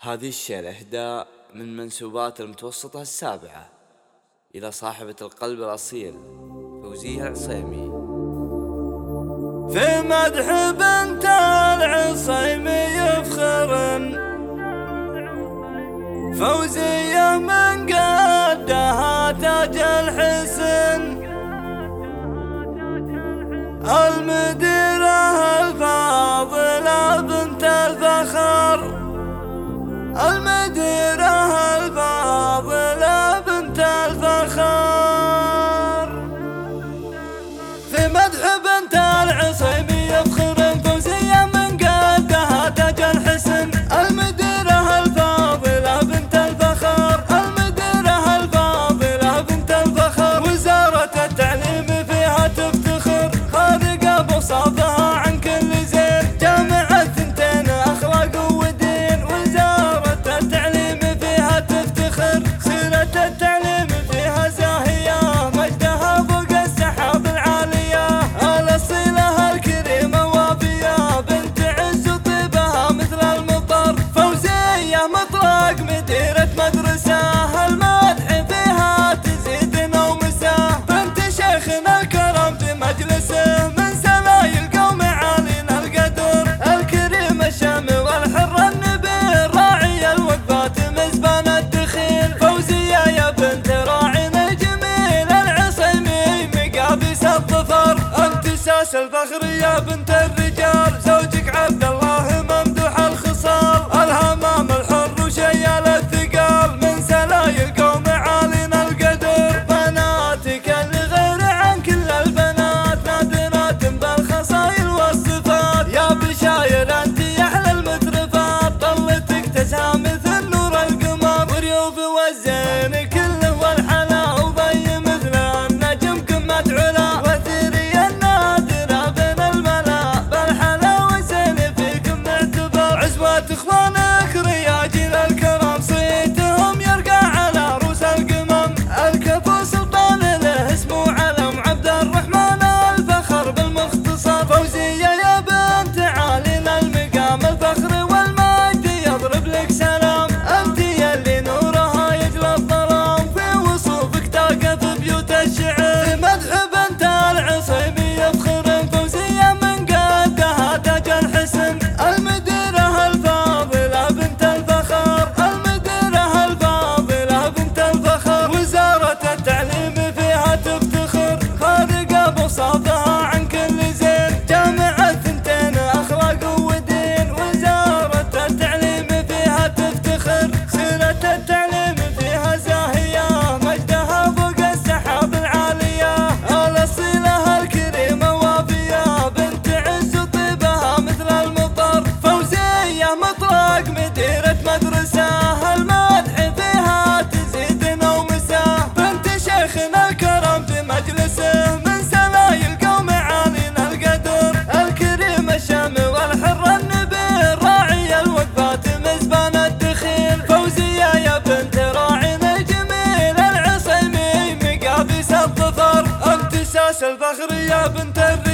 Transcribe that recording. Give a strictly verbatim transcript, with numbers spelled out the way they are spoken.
هذه الشيلة إهداء من منسوبات المتوسطة السابعة إلى صاحبة القلب الأصيل فوزية العصيمي. في مدح بنت العصيمي يفخرن فوزية من قدها تاج الحسن، المديرة الفاضلة بنت الفخر، المديرة الفاضلة بنت الفخر. في مدح بنت العصيمي يفخرن فوزية من قدها تاج الحسن، المديرة الفاضلة بنت الفخر، المديرة الفاضلة بنت الفخر. وزارة التعليم فيها تفتخر خارقة بوصافها عن كل زين، جامعة ثنتين أخلاق ودين. وزارة التعليم فيها تفتخر سيرة التعليم فيها زاهية، مجدها فوق السحاب العالية، الأصيلة الكريمة وافية، بنت عز وطيبها مثل المطر. فوزية مطرق مديرة مدرسة، المدح فيها تزيدنا ومساه، بنت شيخنا الكرم في مجلسه، من سلايل قوم عالينا القدر، الكريم الشامي والحر النبيل، راعي الوقفات مزبان الدخيل. فوزية يا بنت راعينا الجميل، العصيمي مقابيس الظفر، انت ساس الفخر يا بنت الرجال، زوجك عبد الله ممدوح الخصال، الهمام الحر وشيال الثقال، من سلايل قوم عالينا القدر. بناتك اللي غير عن كل البنات نادرات بالخصايل والصفات، يا بشاير انت يا احلى المترفات، طلتك تسعى مثل نور القمر، وريوف والزين كله والحلا، وضي مثل النجم قمة علا، وثيري النادرة بين الملا، بالحلا والزين فيكم معتبر. عزوات اخوانك رياجيل الكرم، صيتهم يرقى على رؤوس القمم، الكفو سلطان له اسمه علم، عبد الرحمن الفخر بالمختصر. فوزية يا بنت عالينا المقام، الفخر والمجد يضرب لك سلام، انت يلي نورها يجلى الظلام، في وصوفك تقف بيوت الشعر. في مدح بنت العصيمي يفخرن فوزية من قدها تاج الحسن، المديرة الفاضلة بنت الفخر، المديرة الفاضلة بنت الفخر. وزارة التعليم فيها تفتخر خارقة بوصافها عن كل زين، جامعة ثنتين أخلاق ودين. وزارة التعليم فيها تفتخر سيرة التعليم فيها زاهية، مجدها فوق السحاب العالية، الأصيلة الكريمة وافية، بنت عز وطيبها مثل المطر. فوزية مطرق مديرة مدرسة، المدح فيها تزيدنا ومساه، بنت شيخنا الكرم في مجلسه، من سلايل قوم عالينا القدر، الكريم الشامي والحر النبيل، راعي الوقفات مزبان الدخيل. فوزية يا بنت راعينا الجميل، العصيمي مقابيس الظفر، انت ساس الفخر يا بنت الرجال.